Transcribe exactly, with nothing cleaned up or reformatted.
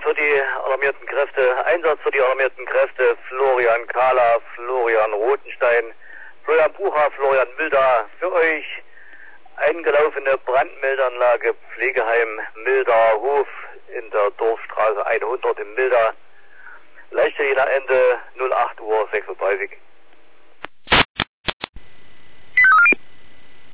für die alarmierten Kräfte, Einsatz für die alarmierten Kräfte, Florian Kahler, Florian Rotenstein, Florian Bucher, Florian Milder, für euch eingelaufene Brandmeldeanlage Pflegeheim Milderhof in der Dorfstraße hundert in Milder, Leichte Ende null acht Uhr sechsunddreißig.